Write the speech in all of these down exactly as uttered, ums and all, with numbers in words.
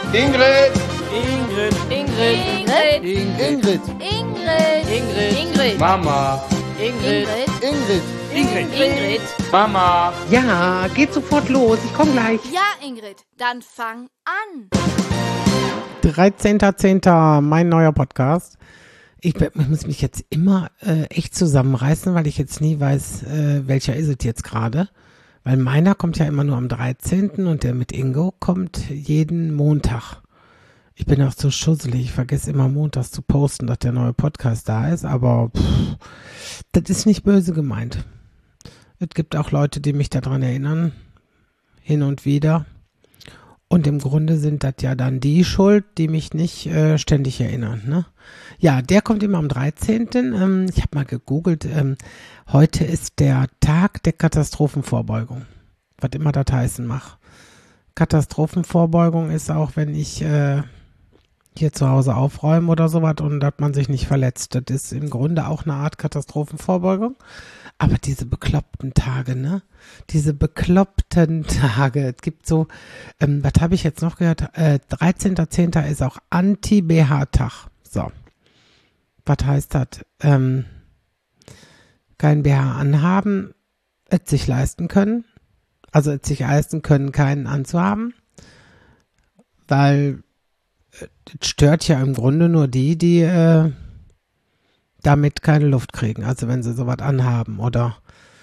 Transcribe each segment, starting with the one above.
Ingrid. Ingrid. Ingrid. Ingrid. Ingrid. Ingrid. Ingrid. Mama. Ingrid. Ingrid. Ingrid. Ingrid. Mama. Ja, geht sofort los. Ich komme gleich. Ja, Ingrid, dann fang an. dreizehnter zehnter mein neuer Podcast. Ich, ich muss mich jetzt immer äh, echt zusammenreißen, weil ich jetzt nie weiß, äh, welcher ist es jetzt gerade. Weil meiner kommt ja immer nur am dreizehnten und der mit Ingo kommt jeden Montag. Ich bin auch so schusselig, ich vergesse immer montags zu posten, dass der neue Podcast da ist, aber pff, das ist nicht böse gemeint. Es gibt auch Leute, die mich daran erinnern, hin und wieder. Und im Grunde sind das ja dann die schuld, die mich nicht äh, ständig erinnern. Ne? Ja, der kommt immer am dreizehnten Ähm, ich habe mal gegoogelt. Ähm, heute ist der Tag der Katastrophenvorbeugung. Was immer das heißen mag. Katastrophenvorbeugung ist auch, wenn ich äh, hier zu Hause aufräume oder sowas und dass man sich nicht verletzt. Das ist im Grunde auch eine Art Katastrophenvorbeugung. Aber diese bekloppten Tage, ne? Diese bekloppten Tage. Es gibt so, ähm, was habe ich jetzt noch gehört? Äh, dreizehnter zehnter ist auch Anti-B H-Tag. So. Was heißt das? Ähm, kein B H anhaben, es sich leisten können. Also es sich leisten können, keinen anzuhaben. Weil es äh, stört ja im Grunde nur die, die äh, damit keine Luft kriegen, also wenn sie sowas anhaben oder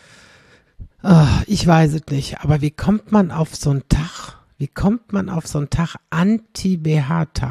oh, ich weiß es nicht, aber wie kommt man auf so einen Tag, wie kommt man auf so einen Tag Anti-B H-Tag,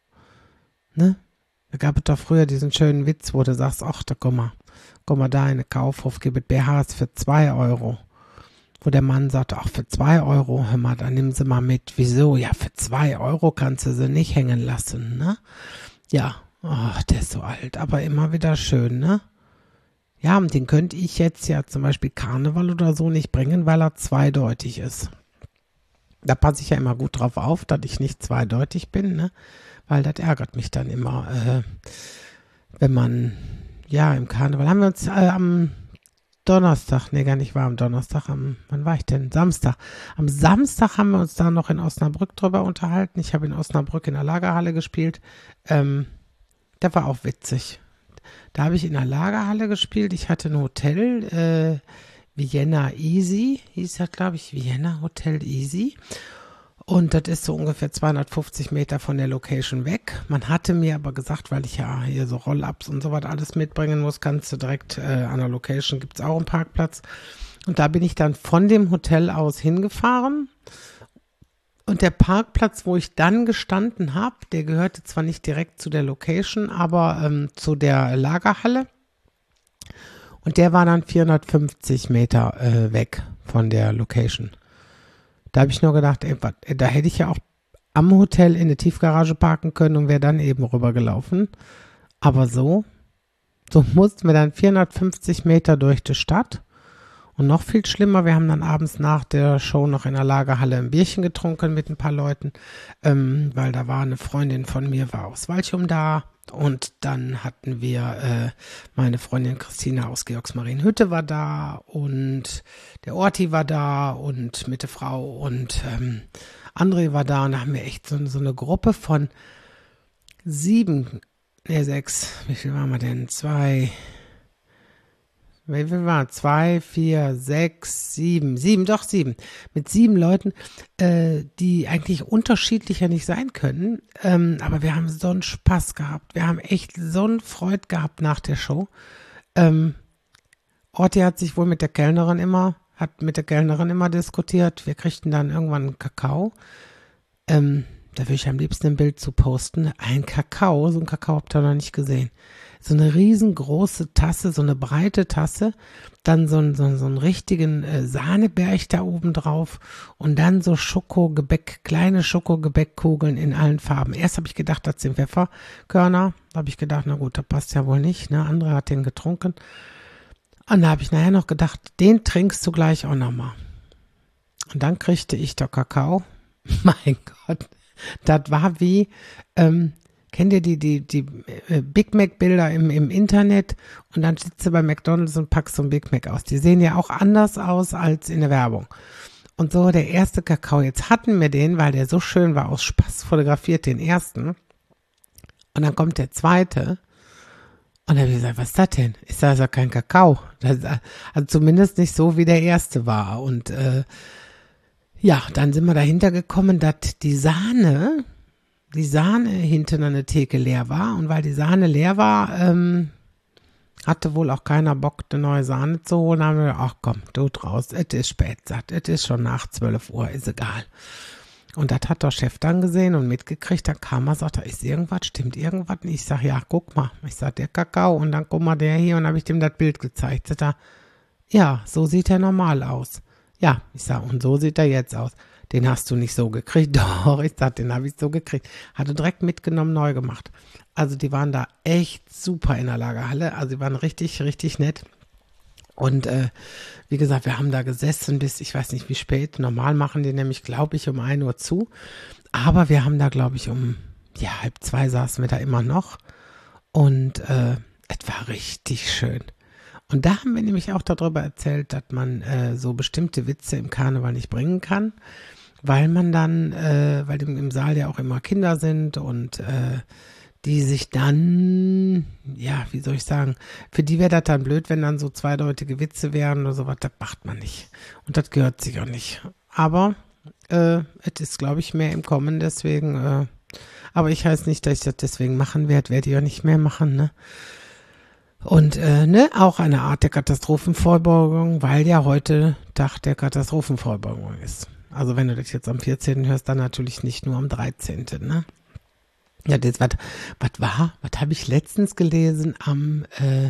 ne? Da gab es doch früher diesen schönen Witz, wo du sagst, ach, da komm mal, komm mal da in den Kaufhof, gib es B Hs für zwei Euro, wo der Mann sagt, ach, für zwei Euro, hör mal, dann nimm sie mal mit, wieso, ja, für zwei Euro kannst du sie nicht hängen lassen, ne? Ja. Oh, der ist so alt, aber immer wieder schön, ne? Ja, und den könnte ich jetzt ja zum Beispiel Karneval oder so nicht bringen, weil er zweideutig ist. Da passe ich ja immer gut drauf auf, dass ich nicht zweideutig bin, ne? Weil das ärgert mich dann immer, äh, wenn man, ja, im Karneval haben wir uns äh, am Donnerstag, nee, gar nicht war am Donnerstag, am, wann war ich denn? Samstag. Am Samstag haben wir uns da noch in Osnabrück drüber unterhalten. Ich habe in Osnabrück in der Lagerhalle gespielt, ähm, das war auch witzig. Da habe ich in der Lagerhalle gespielt. Ich hatte ein Hotel, äh, Vienna Easy, hieß das, glaube ich, Vienna Hotel Easy. Und das ist so ungefähr zweihundertfünfzig Meter von der Location weg. Man hatte mir aber gesagt, weil ich ja hier so Roll-Ups und so was alles mitbringen muss, kannst du direkt äh, an der Location, gibt es auch einen Parkplatz. Und da bin ich dann von dem Hotel aus hingefahren. Und der Parkplatz, wo ich dann gestanden habe, der gehörte zwar nicht direkt zu der Location, aber ähm, zu der Lagerhalle. Und der war dann vierhundertfünfzig Meter äh, weg von der Location. Da habe ich nur gedacht, ey, wat, da hätte ich ja auch am Hotel in eine Tiefgarage parken können und wäre dann eben rübergelaufen. Aber so, so mussten wir dann vierhundertfünfzig Meter durch die Stadt. Und noch viel schlimmer, wir haben dann abends nach der Show noch in der Lagerhalle ein Bierchen getrunken mit ein paar Leuten, ähm, weil da war eine Freundin von mir, war aus Walchum da und dann hatten wir, äh, meine Freundin Christina aus Georgsmarienhütte war da und der Orti war da und mit der Frau und ähm, André war da und da haben wir echt so, so eine Gruppe von sieben, ne sechs, wie viel waren wir denn? Zwei... Wie viel waren? Zwei, vier, sechs, sieben, sieben, doch sieben. Mit sieben Leuten, äh, die eigentlich unterschiedlicher nicht sein können. Ähm, aber wir haben so einen Spaß gehabt. Wir haben echt so eine Freude gehabt nach der Show. Ähm, Orti hat sich wohl mit der Kellnerin immer, hat mit der Kellnerin immer diskutiert. Wir kriegten dann irgendwann einen Kakao. Ähm, da würde ich am liebsten ein Bild zu posten. Ein Kakao, so ein Kakao habt ihr noch nicht gesehen. So eine riesengroße Tasse, so eine breite Tasse, dann so, ein, so, so einen richtigen äh, Sahneberg da oben drauf und dann so Schokogebäck, kleine Schokogebäckkugeln in allen Farben. Erst habe ich gedacht, das sind Pfefferkörner. Da habe ich gedacht, na gut, das passt ja wohl nicht. Ne? Andere hat den getrunken. Und da habe ich nachher noch gedacht, den trinkst du gleich auch nochmal. Und dann kriegte ich der Kakao. Mein Gott, das war wie... Ähm, Kennt ihr die, die, die Big Mac-Bilder im, im Internet und dann sitzt du bei McDonald's und packst so ein Big Mac aus. Die sehen ja auch anders aus als in der Werbung. Und so der erste Kakao. Jetzt hatten wir den, weil der so schön war, aus Spaß fotografiert, den ersten. Und dann kommt der zweite. Und dann habe ich gesagt, was ist das denn? Ist das ja kein Kakao. Das, also zumindest nicht so, wie der erste war. Und äh, ja, dann sind wir dahinter gekommen, dass die Sahne, die Sahne hinten an der Theke leer war. Und weil die Sahne leer war, ähm, hatte wohl auch keiner Bock, eine neue Sahne zu holen. Dann haben wir gedacht, ach komm, du draus, es ist spät, satt, es ist schon nach zwölf Uhr, ist egal. Und das hat der Chef dann gesehen und mitgekriegt, dann kam er, sagt er, ist irgendwas, stimmt irgendwas? Und ich sag, ja, guck mal. Ich sag, der Kakao und dann guck mal der hier und habe ich dem das Bild gezeigt. Sagt er, ja, so sieht er normal aus. Ja, ich sag, und so sieht er jetzt aus. Den hast du nicht so gekriegt. Doch, ich sag, den habe ich so gekriegt. Hatte direkt mitgenommen, neu gemacht. Also die waren da echt super in der Lagerhalle. Also die waren richtig, richtig nett. Und äh, wie gesagt, wir haben da gesessen bis, ich weiß nicht wie spät, normal machen die nämlich, glaube ich, um ein Uhr zu. Aber wir haben da, glaube ich, um ja, halb zwei saßen wir da immer noch. Und äh, es war richtig schön. Und da haben wir nämlich auch darüber erzählt, dass man äh, so bestimmte Witze im Karneval nicht bringen kann, weil man dann, äh, weil im, im Saal ja auch immer Kinder sind und äh, die sich dann, ja, wie soll ich sagen, für die wäre das dann blöd, wenn dann so zweideutige Witze wären oder sowas, das macht man nicht. Und das gehört sich auch nicht. Aber äh, es ist, glaube ich, mehr im Kommen, deswegen, äh, aber ich heiße nicht, dass ich das deswegen machen werde, werde ich auch nicht mehr machen, ne? Und, äh, ne, auch eine Art der Katastrophenvorbeugung, weil ja heute Tag der Katastrophenvorbeugung ist. Also wenn du das jetzt am vierzehnten hörst, dann natürlich nicht nur am dreizehnten, ne? Ja, das, was, was war, was habe ich letztens gelesen am, äh,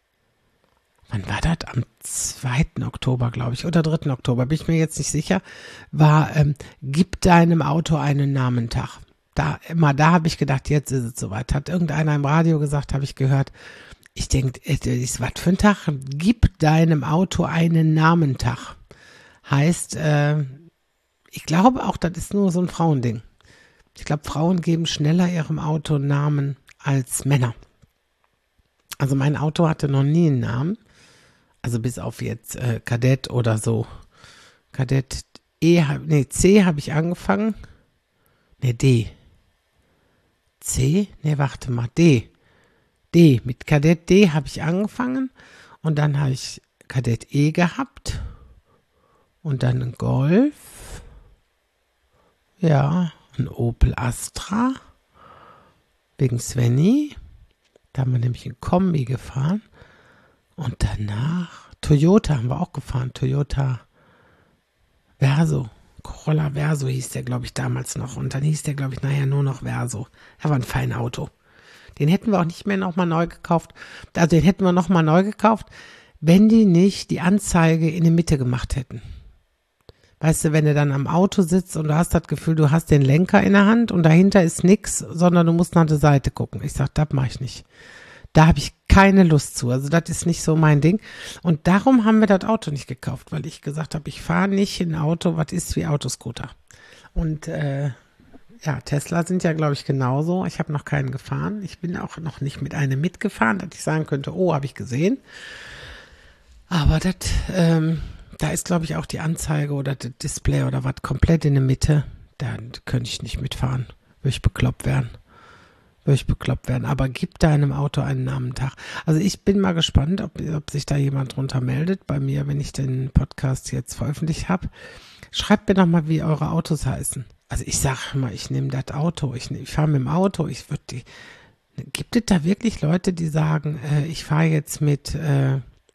wann war das? Am zweiten Oktober, glaube ich, oder dritten Oktober, bin ich mir jetzt nicht sicher, war, ähm, gib deinem Auto einen Namentag. Da, immer da habe ich gedacht, jetzt ist es soweit. Hat irgendeiner im Radio gesagt, habe ich gehört. Ich denke, das ist was für ein Tag? Gib deinem Auto einen Namentag. Heißt, äh, ich glaube auch, das ist nur so ein Frauending. Ich glaube, Frauen geben schneller ihrem Auto Namen als Männer. Also mein Auto hatte noch nie einen Namen. Also bis auf jetzt äh, Kadett oder so. Kadett E, nee, C habe ich angefangen. Nee, D. C? Nee, warte mal, D. D. Mit Kadett D habe ich angefangen. Und dann habe ich Kadett E gehabt. Und dann ein Golf. Ja, ein Opel Astra, wegen Svenny. Da haben wir nämlich ein Kombi gefahren. Und danach Toyota haben wir auch gefahren. Toyota Verso. Corolla Verso hieß der, glaube ich, damals noch. Und dann hieß der, glaube ich, nachher nur noch Verso. Er war ein feines Auto. Den hätten wir auch nicht mehr nochmal neu gekauft. Also den hätten wir nochmal neu gekauft, wenn die nicht die Anzeige in der Mitte gemacht hätten. Weißt du, wenn du dann am Auto sitzt und du hast das Gefühl, du hast den Lenker in der Hand und dahinter ist nichts, sondern du musst nach der Seite gucken. Ich sag, das mache ich nicht. Da habe ich keine Lust zu. Also das ist nicht so mein Ding. Und darum haben wir das Auto nicht gekauft, weil ich gesagt habe, ich fahre nicht in ein Auto, was ist wie Autoscooter. Und äh, ja, Tesla sind ja, glaube ich, genauso. Ich habe noch keinen gefahren. Ich bin auch noch nicht mit einem mitgefahren, dass ich sagen könnte, oh, habe ich gesehen. Aber das, ähm, da ist, glaube ich, auch die Anzeige oder das Display oder was komplett in der Mitte. Da könnte ich nicht mitfahren. Würde ich bekloppt werden. Würde ich bekloppt werden. Aber gib deinem Auto einen Namentag. Also ich bin mal gespannt, ob, ob sich da jemand drunter meldet bei mir, wenn ich den Podcast jetzt veröffentlicht habe. Schreibt mir doch mal, wie eure Autos heißen. Also ich sage mal, ich nehme das Auto. Ich, ich fahre mit dem Auto. Ich würde die. Gibt es da wirklich Leute, die sagen, äh, ich fahre jetzt mit äh,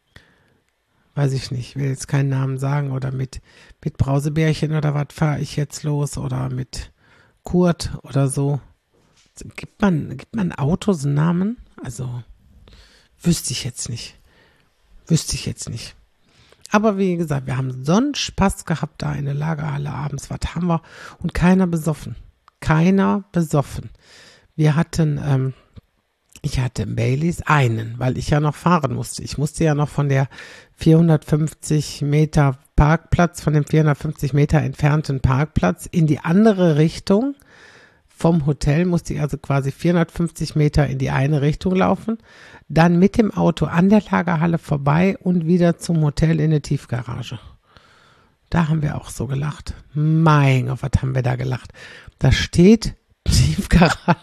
weiß ich nicht, will jetzt keinen Namen sagen, oder mit, mit Brausebärchen oder was fahre ich jetzt los oder mit Kurt oder so. Gibt man, gibt man Autos einen Namen? Also, wüsste ich jetzt nicht. Wüsste ich jetzt nicht. Aber wie gesagt, wir haben so einen Spaß gehabt da in der Lagerhalle abends. Was haben wir? Und keiner besoffen. Keiner besoffen. Wir hatten, ähm, ich hatte Baileys einen, weil ich ja noch fahren musste. Ich musste ja noch von der vierhundertfünfzig Meter Parkplatz, von dem vierhundertfünfzig Meter entfernten Parkplatz in die andere Richtung. Vom Hotel musste ich also quasi vierhundertfünfzig Meter in die eine Richtung laufen, dann mit dem Auto an der Lagerhalle vorbei und wieder zum Hotel in der Tiefgarage. da haben wir auch so gelacht. Mein Gott, was haben wir da gelacht. Da steht Tiefgarage.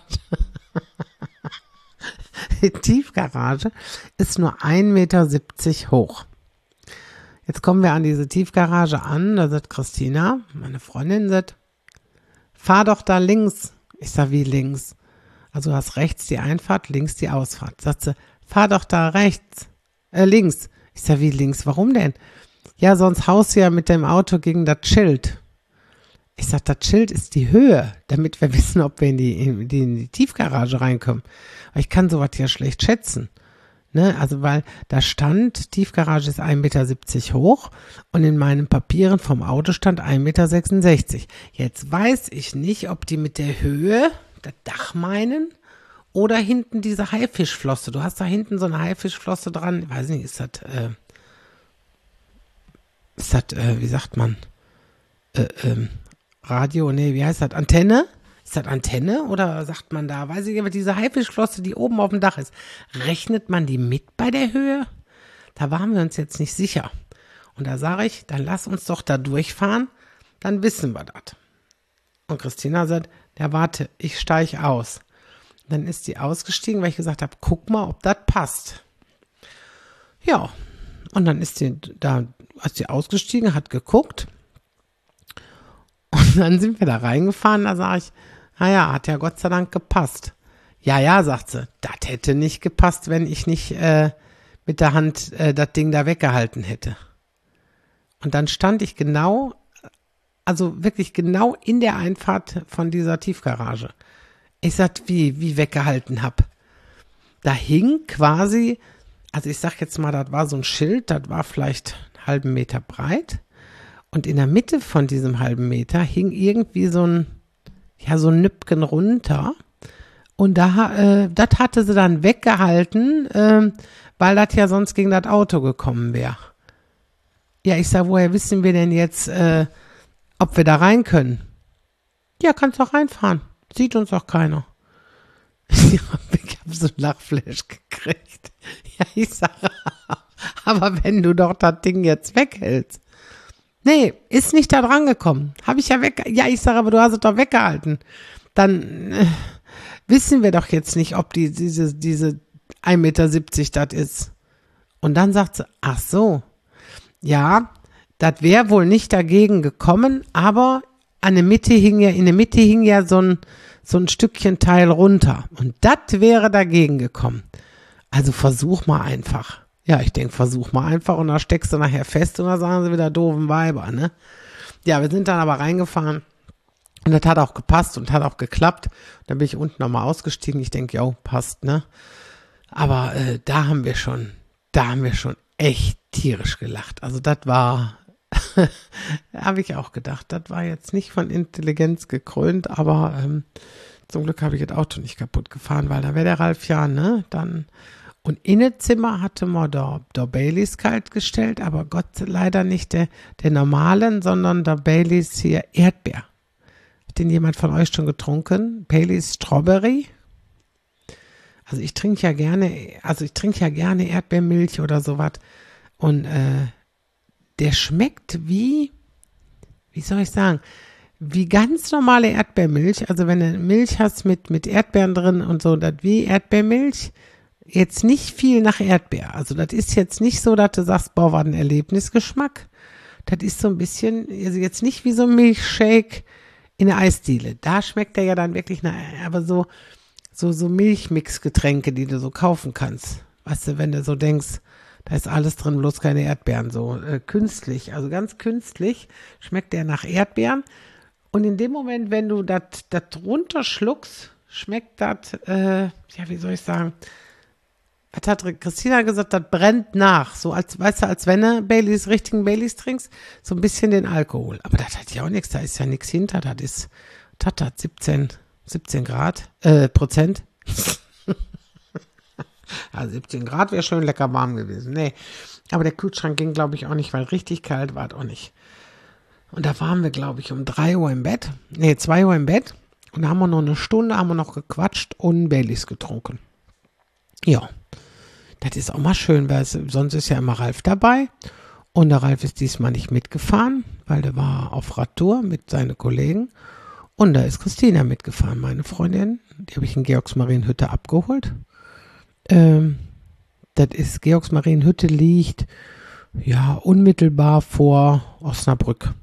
Die Tiefgarage ist nur ein Meter siebzig hoch. Jetzt kommen wir an diese Tiefgarage an, da sagt Christina, meine Freundin, sagt, fahr doch da links. Ich sag, wie links? Also du hast rechts die Einfahrt, links die Ausfahrt. Sagt sie, fahr doch da rechts, äh, links. Ich sag, wie links? Warum denn? Ja, sonst haust du ja mit dem Auto gegen das Schild. Ich sag, das Schild ist die Höhe, damit wir wissen, ob wir in die, in die, in die Tiefgarage reinkommen. Aber ich kann sowas ja schlecht schätzen. Ne? Also, weil da stand, Tiefgarage ist ein Meter siebzig hoch und in meinen Papieren vom Auto stand ein Meter sechsundsechzig. Jetzt weiß ich nicht, ob die mit der Höhe das Dach meinen oder hinten diese Haifischflosse. Du hast da hinten so eine Haifischflosse dran. Ich weiß nicht, ist das, äh, ist das, äh, wie sagt man, äh, ähm, Radio, nee, wie heißt das, Antenne? Ist das Antenne oder sagt man da, weiß ich aber, diese Haifischflosse, die oben auf dem Dach ist, rechnet man die mit bei der Höhe? Da waren wir uns jetzt nicht sicher. Und da sage ich, dann lass uns doch da durchfahren, dann wissen wir das. Und Christina sagt, ja warte, ich steige aus. Dann ist die ausgestiegen, weil ich gesagt habe, guck mal, ob das passt. Ja, und dann ist die da, ist die ausgestiegen, hat geguckt. Und dann sind wir da reingefahren, da sage ich, naja, hat ja Gott sei Dank gepasst. Ja, ja, sagt sie, das hätte nicht gepasst, wenn ich nicht äh, mit der Hand äh, das Ding da weggehalten hätte. Und dann stand ich genau, also wirklich genau in der Einfahrt von dieser Tiefgarage. Ich sag, wie, wie weggehalten hab. Da hing quasi, also ich sag jetzt mal, das war so ein Schild, das war vielleicht einen halben Meter breit. Und in der Mitte von diesem halben Meter hing irgendwie so ein, ja, so ein Nüppchen runter. Und da, äh, das hatte sie dann weggehalten, äh, weil das ja sonst gegen das Auto gekommen wäre. Ja, ich sag, woher wissen wir denn jetzt, äh, ob wir da rein können? Ja, kannst doch reinfahren. Sieht uns doch keiner. Ich habe so ein Lachflash gekriegt. Ja, ich sage, aber wenn du doch das Ding jetzt weghältst. Nee, ist nicht da dran gekommen. Habe ich ja weg. Ja, ich sage, aber du hast es doch weggehalten. Dann äh, wissen wir doch jetzt nicht, ob die, diese, diese ein Meter siebzig das ist. Und dann sagt sie, ach so, ja, das wäre wohl nicht dagegen gekommen, aber an der Mitte hing ja, in der Mitte hing ja so ein, so ein Stückchen Teil runter. Und das wäre dagegen gekommen. Also versuch mal einfach. Ja, ich denke, versuch mal einfach und da steckst du nachher fest und da sagen sie wieder doofen Weiber, ne? Ja, wir sind dann aber reingefahren und das hat auch gepasst und hat auch geklappt. Dann bin ich unten nochmal ausgestiegen. Ich denke, jo, passt, ne? Aber äh, da haben wir schon, da haben wir schon echt tierisch gelacht. Also das war, habe ich auch gedacht, das war jetzt nicht von Intelligenz gekrönt, aber ähm, zum Glück habe ich das Auto nicht kaputt gefahren, weil da wäre der Ralf ja, ne? Dann und in das Zimmer hatte man da, da Baileys kalt gestellt, aber Gott leider nicht der, der normalen, sondern der Baileys hier Erdbeer. Hat den jemand von euch schon getrunken? Baileys Strawberry? Also ich trinke ja gerne, also ich trinke ja gerne Erdbeermilch oder sowas. Und äh, der schmeckt wie, wie soll ich sagen, wie ganz normale Erdbeermilch. Also wenn du Milch hast mit, mit Erdbeeren drin und so, das wie Erdbeermilch. Jetzt nicht viel nach Erdbeer. Also das ist jetzt nicht so, dass du sagst, boah, war ein Erlebnisgeschmack. Das ist so ein bisschen, also jetzt nicht wie so ein Milchshake in der Eisdiele. Da schmeckt der ja dann wirklich nach, aber so, so, so Milchmixgetränke, die du so kaufen kannst. Weißt du, wenn du so denkst, da ist alles drin, bloß keine Erdbeeren. So äh, künstlich, also ganz künstlich schmeckt der nach Erdbeeren. Und in dem Moment, wenn du das runterschluckst, schmeckt das, äh, ja, wie soll ich sagen, was hat Christina gesagt, das brennt nach. So als, weißt du, als wenn du Baileys, richtigen Baileys trinkst, so ein bisschen den Alkohol. Aber das hat ja auch nichts, da ist ja nichts hinter. Das ist, das hat siebzehn, siebzehn Grad, äh, Prozent. Ja, siebzehn Grad wäre schön lecker warm gewesen. Nee, aber der Kühlschrank ging, glaube ich, auch nicht, weil richtig kalt war es auch nicht. Und da waren wir, glaube ich, um drei Uhr im Bett. Nee, zwei Uhr im Bett. Und da haben wir noch eine Stunde, haben wir noch gequatscht und Baileys getrunken. Ja. Das ist auch mal schön, weil es, sonst ist ja immer Ralf dabei Und der Ralf ist diesmal nicht mitgefahren, weil der war auf Radtour mit seinen Kollegen. Und da ist Christina mitgefahren, meine Freundin. Die habe ich in Georgsmarienhütte abgeholt. Ähm, das ist, Georgsmarienhütte liegt, ja, unmittelbar vor Osnabrück.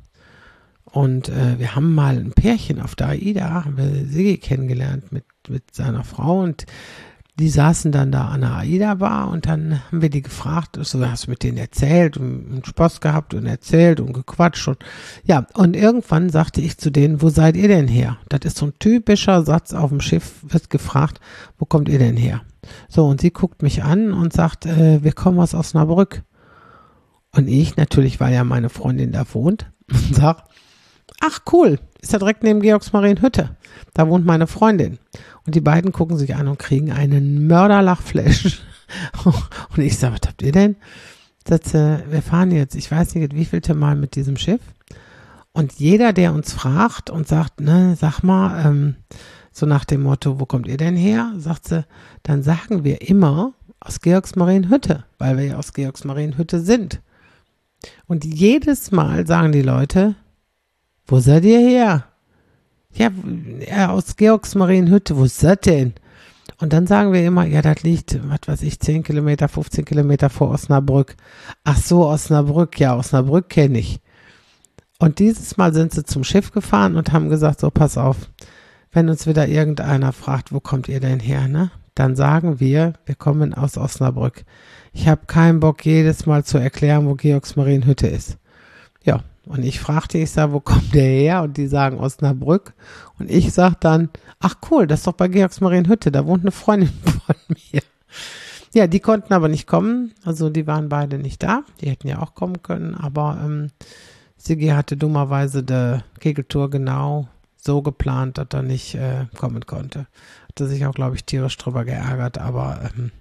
Und äh, wir haben mal ein Pärchen auf der AIDA, haben wir Sigi kennengelernt mit, mit seiner Frau und die saßen dann da an der AIDA-Bar und dann haben wir die gefragt, so hast du mit denen erzählt und, und Spaß gehabt und erzählt und gequatscht und ja, und irgendwann sagte ich zu denen, wo seid ihr denn her? Das ist so ein typischer Satz auf dem Schiff, wird gefragt, wo kommt ihr denn her? So, und sie guckt mich an und sagt, äh, wir kommen aus Osnabrück. Und ich, natürlich, weil ja meine Freundin da wohnt, sag, ach cool, ist ja direkt neben Georgsmarienhütte. Da wohnt meine Freundin. Und die beiden gucken sich an und kriegen einen Mörderlachflash. Und ich sage, was habt ihr denn? Das, äh, wir fahren jetzt, ich weiß nicht, wie vielte Mal mit diesem Schiff. Und jeder, der uns fragt und sagt, ne, sag mal, ähm, so nach dem Motto, wo kommt ihr denn her? Sagt sie, dann sagen wir immer aus Georgsmarienhütte, weil wir ja aus Georgsmarienhütte sind. Und jedes Mal sagen die Leute, wo seid ihr her? Ja, ja aus Georgsmarienhütte, wo ist das denn? Und dann sagen wir immer, ja, das liegt, was weiß ich, zehn Kilometer, fünfzehn Kilometer vor Osnabrück. Ach so, Osnabrück, ja, Osnabrück kenne ich. Und dieses Mal sind sie zum Schiff gefahren und haben gesagt, so, pass auf, wenn uns wieder irgendeiner fragt, wo kommt ihr denn her, ne? Dann sagen wir, wir kommen aus Osnabrück. Ich habe keinen Bock, jedes Mal zu erklären, wo Georgsmarienhütte ist. Ja, und ich fragte, ich sage, wo kommt der her? Und die sagen Osnabrück. Und ich sage dann, ach cool, das ist doch bei Georgsmarienhütte, da wohnt eine Freundin von mir. Ja, die konnten aber nicht kommen, also die waren beide nicht da. Die hätten ja auch kommen können, aber ähm, Sigi hatte dummerweise die Kegeltour genau so geplant, dass er nicht äh, kommen konnte. Hatte sich auch, glaube ich, tierisch drüber geärgert, aber ähm,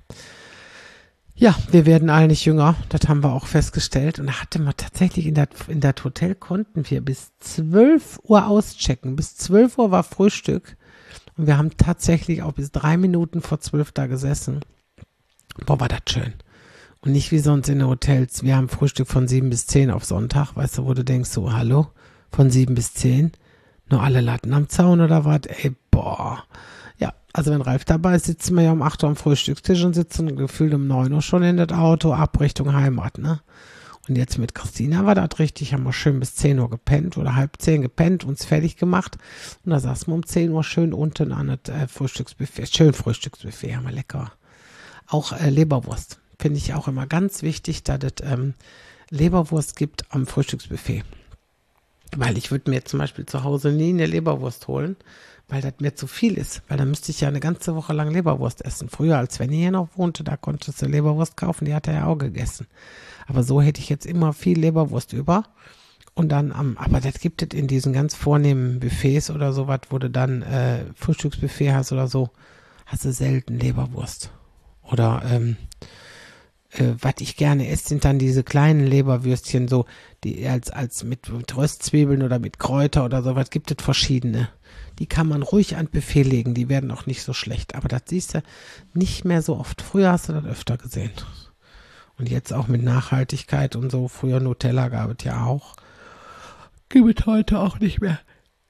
ja, wir werden alle nicht jünger, das haben wir auch festgestellt. Und da hatte man tatsächlich in das in das Hotel konnten wir bis zwölf Uhr auschecken. Bis zwölf Uhr war Frühstück und wir haben tatsächlich auch bis drei Minuten vor zwölf da gesessen. Boah, war das schön. Und nicht wie sonst in den Hotels. Wir haben Frühstück von sieben bis zehn auf Sonntag, weißt du, wo du denkst, so, hallo, von sieben bis zehn? Nur alle Latten am Zaun oder was? Ey, boah. Ja, also wenn Ralf dabei ist, sitzen wir ja um acht Uhr am Frühstückstisch und sitzen gefühlt um neun Uhr schon in das Auto, ab Richtung Heimat, ne? Und jetzt mit Christina war das richtig, haben wir schön bis zehn Uhr gepennt oder halb zehn gepennt, uns fertig gemacht. Und da saßen wir um zehn Uhr schön unten an das äh, Frühstücksbuffet. Schön Frühstücksbuffet, haben wir lecker. Auch äh, Leberwurst. Finde ich auch immer ganz wichtig, dass es ähm, Leberwurst gibt am Frühstücksbuffet. Weil ich würde mir zum Beispiel zu Hause nie eine Leberwurst holen, weil das mir zu viel ist. Weil dann müsste ich ja eine ganze Woche lang Leberwurst essen. Früher, als Svenny hier noch wohnte, da konntest du Leberwurst kaufen, die hat er ja auch gegessen. Aber so hätte ich jetzt immer viel Leberwurst über. Und dann am, aber das gibt es in diesen ganz vornehmen Buffets oder sowas, wo du dann äh, Frühstücksbuffet hast oder so, hast du selten Leberwurst. Oder ähm, äh, was ich gerne esse, sind dann diese kleinen Leberwürstchen, so die als als mit, mit Röstzwiebeln oder mit Kräuter oder sowas, gibt es verschiedene. Die kann man ruhig an Buffet legen, die werden auch nicht so schlecht. Aber das siehst du nicht mehr so oft. Früher hast du das öfter gesehen. Und jetzt auch mit Nachhaltigkeit und so. Früher Nutella gab es ja auch. Gibt es heute auch nicht mehr.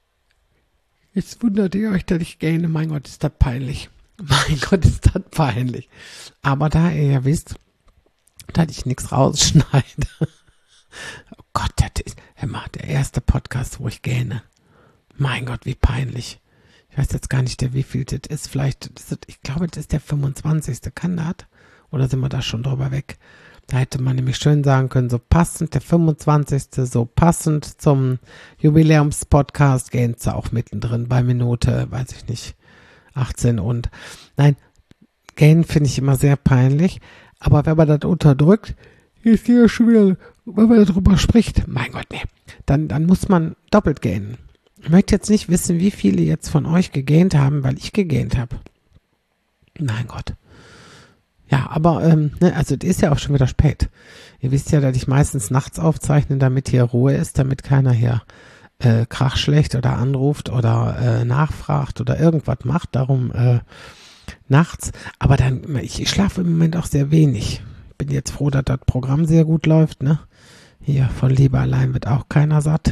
Jetzt wundert ihr euch, dass ich gähne. Mein Gott, ist das peinlich. Mein Gott, ist das peinlich. Aber da ihr ja wisst, dass ich nichts rausschneide. Oh Gott, das ist, hör mal, der erste Podcast, wo ich gähne. Mein Gott, wie peinlich. Ich weiß jetzt gar nicht, der wie viel das ist. Vielleicht, das ist, ich glaube, das ist der fünfundzwanzigste Kann das? Oder sind wir da schon drüber weg? Da hätte man nämlich schön sagen können, so passend, der fünfundzwanzigste so passend zum Jubiläumspodcast, gähnt sie auch mittendrin bei Minute, weiß ich nicht, achtzehn und, nein, gähnen finde ich immer sehr peinlich, aber wenn man das unterdrückt, ist hier schon wieder, wenn man darüber spricht, mein Gott, nee, dann, dann muss man doppelt gähnen. Ich möchte jetzt nicht wissen, wie viele jetzt von euch gegähnt haben, weil ich gegähnt habe. Mein Gott. Ja, aber, ähm, ne, also es ist ja auch schon wieder spät. Ihr wisst ja, dass ich meistens nachts aufzeichne, damit hier Ruhe ist, damit keiner hier äh, krachschlecht oder anruft oder äh, nachfragt oder irgendwas macht. Darum äh, nachts. Aber dann, ich, ich schlafe im Moment auch sehr wenig. Bin jetzt froh, dass das Programm sehr gut läuft, ne? Hier von Liebe allein wird auch keiner satt.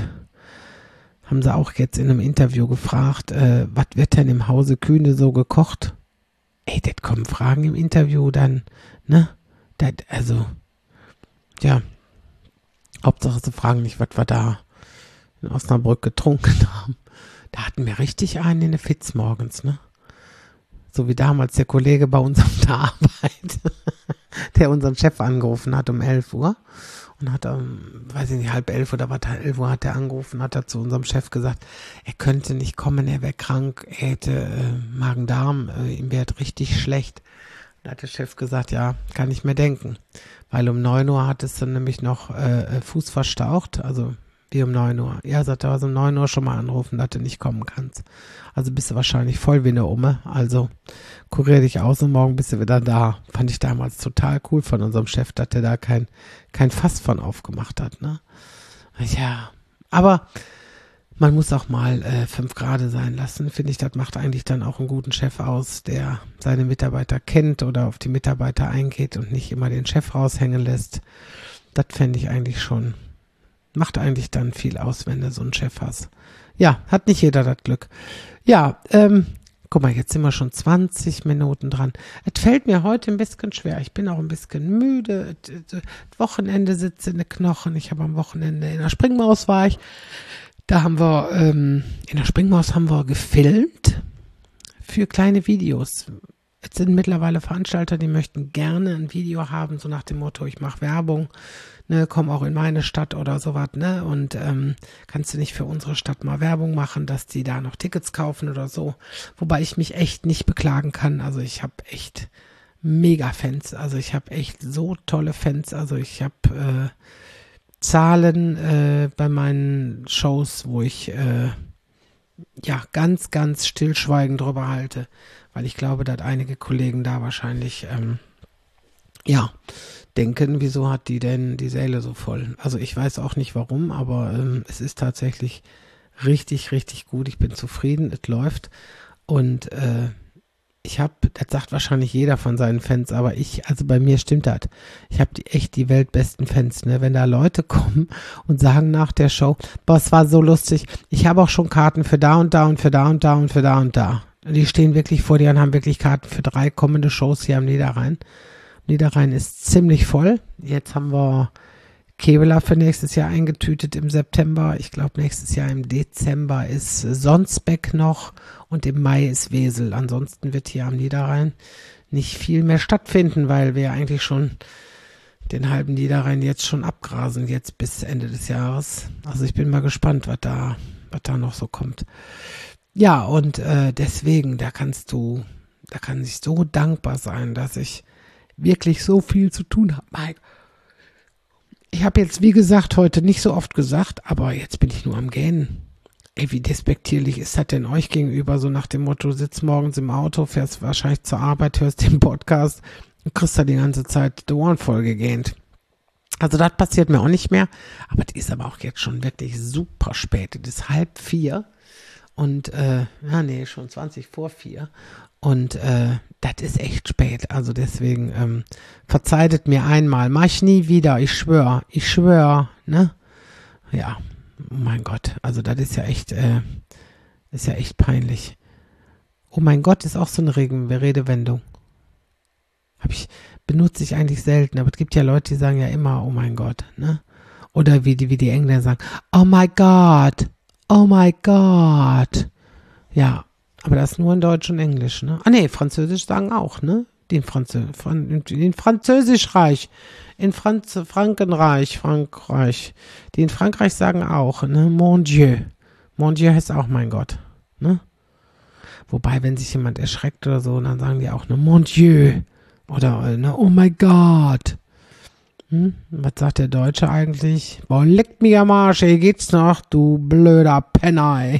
Haben sie auch jetzt in einem Interview gefragt, äh, was wird denn im Hause Kühne so gekocht? Ey, das kommen Fragen im Interview dann, ne? Das, also, ja. Hauptsache sie fragen nicht, was wir da in Osnabrück getrunken haben. Da hatten wir richtig einen in der Fitz morgens, ne? So wie damals der Kollege bei uns auf der Arbeit, der unseren Chef angerufen hat um elf Uhr. Und hat, um, weiß ich nicht, halb elf oder was, elf Uhr hat er angerufen, hat er zu unserem Chef gesagt, er könnte nicht kommen, er wäre krank, er hätte äh, Magen-Darm, äh, ihm wäre richtig schlecht. Da hat der Chef gesagt, ja, kann ich mir denken. Weil um neun Uhr hat es dann nämlich noch äh, Fuß verstaucht, also wie um neun Uhr. Ja, sagt er, also um neun Uhr schon mal anrufen, dass du nicht kommen kannst. Also bist du wahrscheinlich voll wie eine Umme. Also kurier dich aus und morgen bist du wieder da. Fand ich damals total cool von unserem Chef, dass der da kein, kein Fass von aufgemacht hat, ne? Ja, aber man muss auch mal äh, fünf Grade sein lassen, finde ich. Das macht eigentlich dann auch einen guten Chef aus, der seine Mitarbeiter kennt oder auf die Mitarbeiter eingeht und nicht immer den Chef raushängen lässt. Das fände ich eigentlich schon, macht eigentlich dann viel aus, wenn du so einen Chef hast. Ja, hat nicht jeder das Glück. Ja, ähm, guck mal, jetzt sind wir schon zwanzig Minuten dran. Es fällt mir heute ein bisschen schwer. Ich bin auch ein bisschen müde. Das Wochenende sitzt in den Knochen. Ich habe am Wochenende in der Springmaus war ich. Da haben wir, ähm, in der Springmaus haben wir gefilmt für kleine Videos. Jetzt sind mittlerweile Veranstalter, die möchten gerne ein Video haben, so nach dem Motto, ich mache Werbung, ne, komm auch in meine Stadt oder sowas, ne, und ähm, kannst du nicht für unsere Stadt mal Werbung machen, dass die da noch Tickets kaufen oder so, wobei ich mich echt nicht beklagen kann, also ich habe echt mega Fans, also ich habe echt so tolle Fans, also ich habe äh, Zahlen äh, bei meinen Shows, wo ich äh, ja ganz, ganz stillschweigend drüber halte, weil ich glaube, dass einige Kollegen da wahrscheinlich ähm, ja denken, wieso hat die denn die Säle so voll? Also ich weiß auch nicht warum, aber ähm, es ist tatsächlich richtig, richtig gut. Ich bin zufrieden, es läuft und äh, ich habe, das sagt wahrscheinlich jeder von seinen Fans, aber ich, also bei mir stimmt das. Ich habe die, echt die weltbesten Fans, ne? Wenn da Leute kommen und sagen nach der Show, boah, es war so lustig, ich habe auch schon Karten für da und da und für da und da und für da und da. Und die stehen wirklich vor dir und haben wirklich Karten für drei kommende Shows hier am Niederrhein. Niederrhein ist ziemlich voll. Jetzt haben wir Kevela für nächstes Jahr eingetütet im September. Ich glaube, nächstes Jahr im Dezember ist Sonsbeck noch und im Mai ist Wesel. Ansonsten wird hier am Niederrhein nicht viel mehr stattfinden, weil wir eigentlich schon den halben Niederrhein jetzt schon abgrasen, jetzt bis Ende des Jahres. Also ich bin mal gespannt, was da, was da noch so kommt. Ja, und äh, deswegen, da kannst du, da kann ich so dankbar sein, dass ich wirklich so viel zu tun habe, Mike. Ich habe jetzt, wie gesagt, heute nicht so oft gesagt, aber jetzt bin ich nur am Gähnen. Ey, wie despektierlich ist das denn euch gegenüber? So nach dem Motto, sitzt morgens im Auto, fährst wahrscheinlich zur Arbeit, hörst den Podcast und kriegst da die ganze Zeit die Ohren voll gegähnt. Also das passiert mir auch nicht mehr, aber es ist aber auch jetzt schon wirklich super spät. Es ist halb vier und, äh, ja nee, schon zwanzig vor vier. Und äh, das ist echt spät, also deswegen ähm, verzeiht mir einmal, mach ich nie wieder, ich schwör, ich schwör, ne? Ja, oh mein Gott, also das ist ja echt, äh, ist ja echt peinlich. Oh mein Gott, ist auch so eine Regen- Redewendung. Hab ich, benutze ich eigentlich selten, aber es gibt ja Leute, die sagen ja immer, oh mein Gott, ne? Oder wie die, wie die Engländer sagen, oh my God, oh my God. Ja. Aber das ist nur in Deutsch und Englisch, ne? Ah, nee, Französisch sagen auch, ne? Den Franzö Fran in Französischreich, in Franz Frankenreich, Frankreich. Die in Frankreich sagen auch, ne? Mon Dieu. Mon Dieu heißt auch mein Gott, ne? Wobei, wenn sich jemand erschreckt oder so, dann sagen die auch, ne? Mon Dieu. Oder, ne? Oh my God. Hm? Was sagt der Deutsche eigentlich? Boah, leck mich am Arsch, ey, geht's noch, du blöder Penner.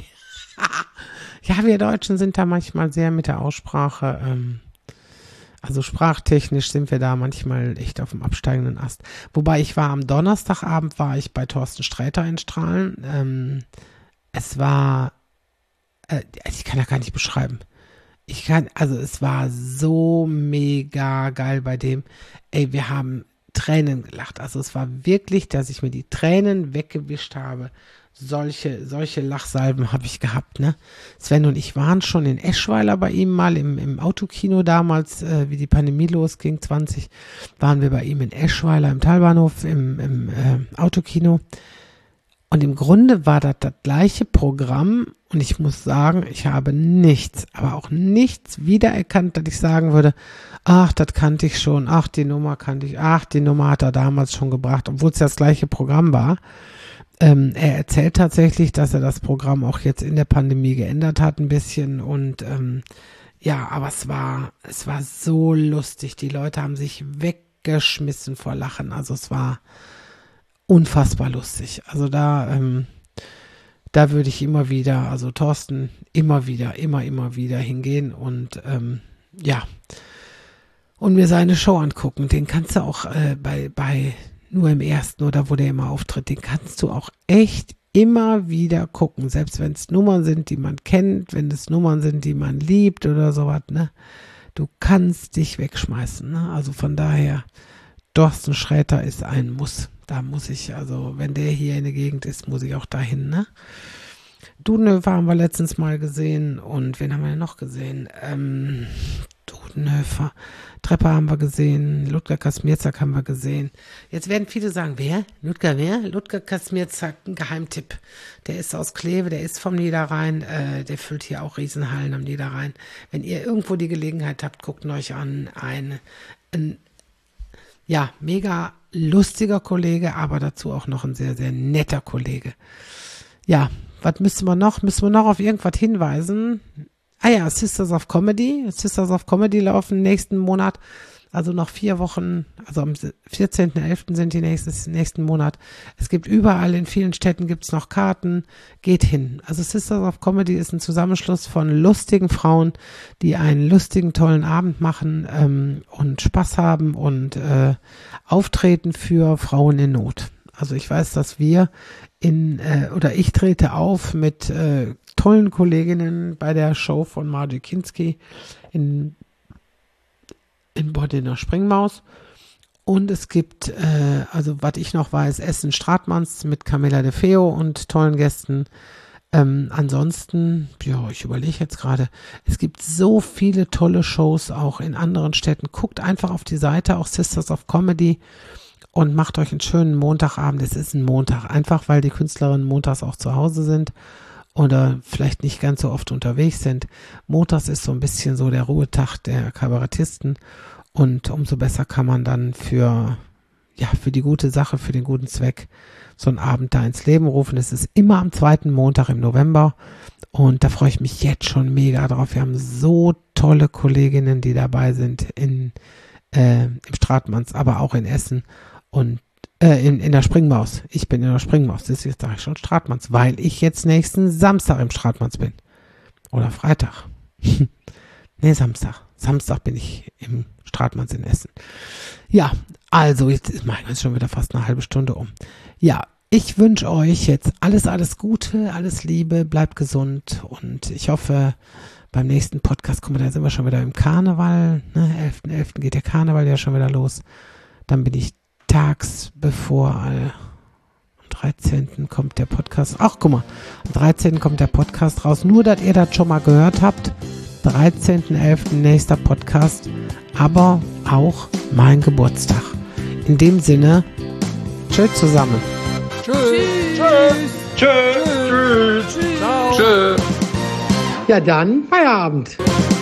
Ja, wir Deutschen sind da manchmal sehr mit der Aussprache, ähm, also sprachtechnisch sind wir da manchmal echt auf dem absteigenden Ast. Wobei ich war am Donnerstagabend, war ich bei Thorsten Sträter in Strahlen. Ähm, es war, äh, ich kann das gar nicht beschreiben. Ich kann, also es war so mega geil bei dem. Ey, wir haben Tränen gelacht. Also es war wirklich, dass ich mir die Tränen weggewischt habe. Solche, solche Lachsalben habe ich gehabt, ne? Sven und ich waren schon in Eschweiler bei ihm mal im, im Autokino damals, äh, wie die Pandemie losging, zwanzig, waren wir bei ihm in Eschweiler im Talbahnhof im, im äh, Autokino. Und im Grunde war das das gleiche Programm und ich muss sagen, ich habe nichts, aber auch nichts wiedererkannt, dass ich sagen würde, ach, das kannte ich schon, ach, die Nummer kannte ich, ach, die Nummer hat er damals schon gebracht, obwohl es ja das gleiche Programm war. Ähm, er erzählt tatsächlich, dass er das Programm auch jetzt in der Pandemie geändert hat ein bisschen und ähm, ja, aber es war, es war so lustig. Die Leute haben sich weggeschmissen vor Lachen. Also es war unfassbar lustig. Also da, ähm, da würde ich immer wieder, also Thorsten, immer wieder, immer, immer wieder hingehen und ähm, ja, und mir seine Show angucken. Den kannst du auch äh, bei, bei nur im ersten oder wo der immer auftritt, den kannst du auch echt immer wieder gucken, selbst wenn es Nummern sind, die man kennt, wenn es Nummern sind, die man liebt oder sowas, ne? Du kannst dich wegschmeißen, ne? Also von daher, Thorsten Sträter ist ein Muss. Da muss ich, also wenn der hier in der Gegend ist, muss ich auch dahin, ne? Dudenhöfer haben wir letztens mal gesehen und wen haben wir denn noch gesehen? Ähm, Dudenhöfer, Trepper haben wir gesehen, Ludger Kasmierzak haben wir gesehen. Jetzt werden viele sagen, wer? Ludger wer? Ludger Kasmierzak, ein Geheimtipp. Der ist aus Kleve, der ist vom Niederrhein, äh, der füllt hier auch Riesenhallen am Niederrhein. Wenn ihr irgendwo die Gelegenheit habt, guckt euch an, ein, ein ja, mega lustiger Kollege, aber dazu auch noch ein sehr, sehr netter Kollege. Ja, was müssen wir noch? Müssen wir noch auf irgendwas hinweisen? Ah ja, Sisters of Comedy. Sisters of Comedy laufen nächsten Monat, also noch vier Wochen, also am vierzehnten elften sind die nächstes, nächsten Monat. Es gibt überall, in vielen Städten gibt es noch Karten. Geht hin. Also Sisters of Comedy ist ein Zusammenschluss von lustigen Frauen, die einen lustigen, tollen Abend machen ähm, und Spaß haben und äh, auftreten für Frauen in Not. Also ich weiß, dass wir in, äh, oder ich trete auf mit äh, tollen Kolleginnen bei der Show von Margie Kinski in, in Bordener Springmaus. Und es gibt, äh, also was ich noch weiß, Essen Stratmanns mit Camilla De Feo und tollen Gästen. Ähm, ansonsten, ja, ich überlege jetzt gerade, es gibt so viele tolle Shows auch in anderen Städten. Guckt einfach auf die Seite, auch Sisters of Comedy, und macht euch einen schönen Montagabend. Es ist ein Montag, einfach weil die Künstlerinnen montags auch zu Hause sind oder vielleicht nicht ganz so oft unterwegs sind. Montags ist so ein bisschen so der Ruhetag der Kabarettisten und umso besser kann man dann für, ja, für die gute Sache, für den guten Zweck so einen Abend da ins Leben rufen. Es ist immer am zweiten Montag im November und da freue ich mich jetzt schon mega drauf. Wir haben so tolle Kolleginnen, die dabei sind in, äh, im Stratmanns, aber auch in Essen und äh, in, in der Springmaus. Ich bin in der Springmaus. Das ist jetzt sage ich schon Stratmanns, weil ich jetzt nächsten Samstag im Stratmanns bin. Oder Freitag. Nee, Samstag. Samstag bin ich im Stratmanns in Essen. Ja, also jetzt ist mein schon wieder fast eine halbe Stunde um. Ja, ich wünsche euch jetzt alles, alles Gute, alles Liebe, bleibt gesund und ich hoffe, beim nächsten Podcast, guck mal, da sind wir schon wieder im Karneval, ne? elften elften geht der Karneval ja schon wieder los. Dann bin ich tags bevor, äh, am dreizehnten kommt der Podcast, ach guck mal, am dreizehnten kommt der Podcast raus, nur, dass ihr das schon mal gehört habt, dreizehnten elften nächster Podcast, aber auch mein Geburtstag. In dem Sinne, tschüss zusammen. Tschüss. Tschüss. Tschüss. Tschüss. Tschüss. Tschüss. Ja dann, Feierabend.